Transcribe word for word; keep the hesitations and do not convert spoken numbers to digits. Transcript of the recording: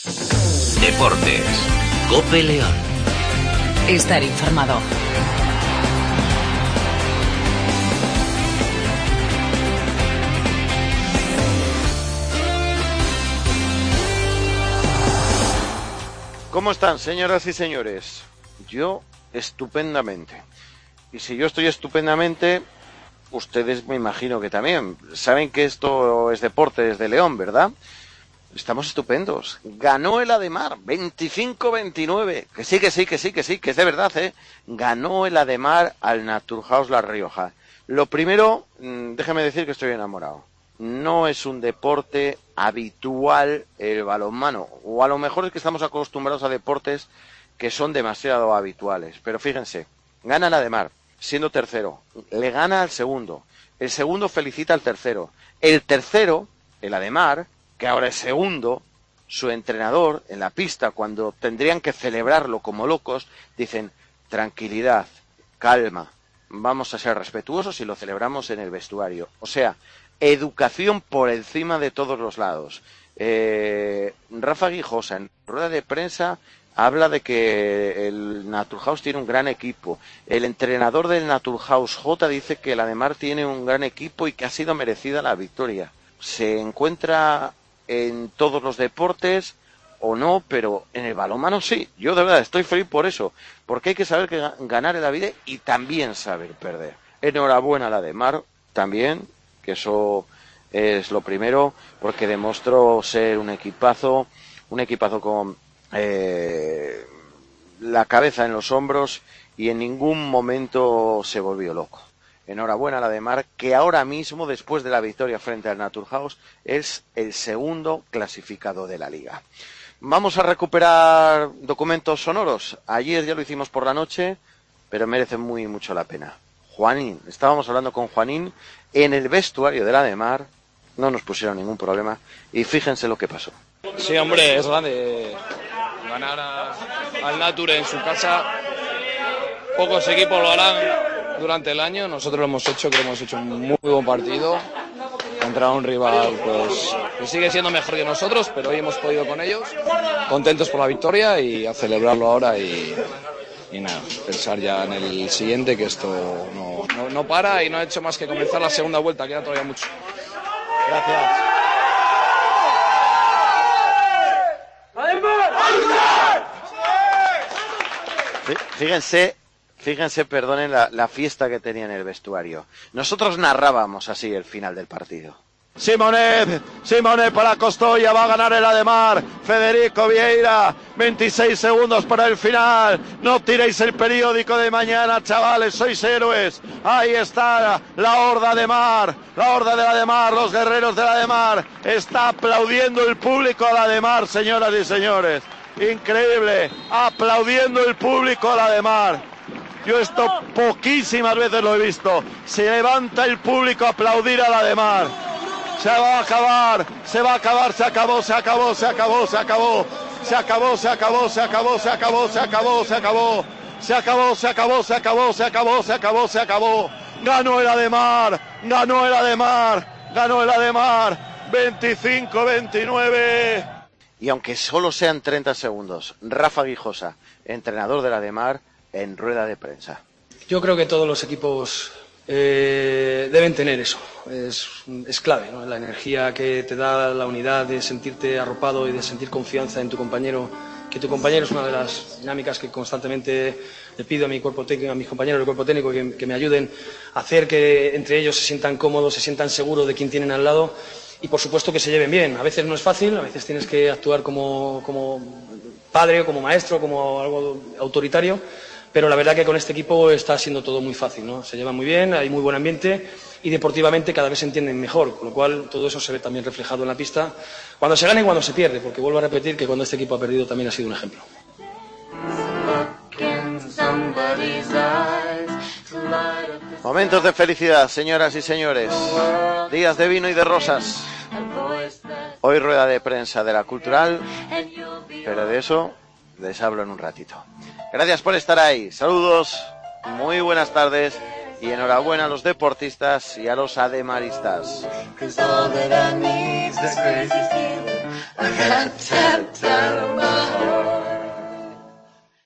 Deportes. COPE León. Estar informado. ¿Cómo están, señoras y señores? Yo estupendamente. Y si yo estoy estupendamente, ustedes me imagino que también. Saben que esto es Deportes de León, ¿verdad? Estamos estupendos. Ganó el Ademar, veinticinco veintinueve. Que sí, que sí, que sí, que sí, que es de verdad, ¿eh? Ganó el Ademar al Naturhaus La Rioja. Lo primero, déjeme decir que estoy enamorado. No es un deporte habitual el balonmano, o a lo mejor es que estamos acostumbrados a deportes que son demasiado habituales. Pero fíjense, gana el Ademar, siendo tercero, le gana al segundo, el segundo felicita al tercero, el tercero, el Ademar, que ahora es segundo, su entrenador en la pista, cuando tendrían que celebrarlo como locos, dicen, tranquilidad, calma, vamos a ser respetuosos y lo celebramos en el vestuario. O sea, educación por encima de todos los lados. Eh, Rafa Guijosa, en rueda de prensa, habla de que el Naturhaus tiene un gran equipo. El entrenador del Naturhaus, J, dice que el Ademar tiene un gran equipo y que ha sido merecida la victoria. Se encuentra en todos los deportes o no, pero en el balonmano sí. Yo de verdad estoy feliz por eso, porque hay que saber que ganar en la vida y también saber perder. Enhorabuena al Ademar también, que eso es lo primero, porque demostró ser un equipazo, un equipazo con eh, la cabeza en los hombros y en ningún momento se volvió loco. Enhorabuena a la Ademar, que ahora mismo, después de la victoria frente al Naturhaus, es el segundo clasificado de la liga. Vamos a recuperar documentos sonoros. Ayer ya lo hicimos por la noche, pero merece muy mucho la pena. Juanín, estábamos hablando con Juanín en el vestuario de la Ademar, no nos pusieron ningún problema, y fíjense lo que pasó. Sí, hombre, es grande ganar a, al Nature en su casa. Pocos equipos lo harán durante el año, nosotros lo hemos hecho, creo que hemos hecho un muy buen partido contra un rival pues que sigue siendo mejor que nosotros, pero hoy hemos podido con ellos, contentos por la victoria y a celebrarlo ahora y, y nada, pensar ya en el siguiente, que esto no, no, no para y no ha hecho más que comenzar la segunda vuelta, queda todavía mucho. Gracias. Fíjense, fíjense, perdonen la, la fiesta que tenía en el vestuario. Nosotros narrábamos así el final del partido. Simonet, Simonet para Costoya, va a ganar el Ademar, Federico Vieira, veintiséis segundos para el final, no tiréis el periódico de mañana, chavales, sois héroes, ahí está la horda de mar, la horda de la Ademar, los guerreros de la Ademar, está aplaudiendo el público a la Ademar, señoras y señores, increíble, aplaudiendo el público a la Ademar. Yo esto poquísimas veces lo he visto, se levanta el público a aplaudir a la Ademar. Se va a acabar, se va a acabar, se acabó, se acabó, se acabó, se acabó, se acabó, se acabó, se acabó, se acabó, se acabó, se acabó, se acabó, se acabó, se acabó, se acabó, se acabó, se acabó. Ganó el Ademar, ganó el Ademar, ganó el Ademar, veinticinco veintinueve. Y aunque solo sean treinta segundos, Rafa Guijosa, entrenador del Ademar, en rueda de prensa. Yo creo que todos los equipos Eh, deben tener eso, es, es clave, ¿no? La energía que te da la unidad de sentirte arropado y de sentir confianza en tu compañero, que tu compañero es una de las dinámicas que constantemente le pido a mi cuerpo técnico, a mis compañeros del cuerpo técnico que, que me ayuden a hacer que entre ellos se sientan cómodos, se sientan seguros de quién tienen al lado y por supuesto que se lleven bien. A veces no es fácil, a veces tienes que actuar como, como padre o como maestro, como algo autoritario. Pero la verdad que con este equipo está siendo todo muy fácil, ¿no? Se lleva muy bien, hay muy buen ambiente y deportivamente cada vez se entienden mejor, con lo cual todo eso se ve también reflejado en la pista cuando se gana y cuando se pierde, porque vuelvo a repetir que cuando este equipo ha perdido también ha sido un ejemplo. Momentos de felicidad, señoras y señores, días de vino y de rosas. Hoy rueda de prensa de la Cultural, pero de eso les hablo en un ratito. Gracias por estar ahí. Saludos, muy buenas tardes y enhorabuena a los deportistas y a los ademaristas.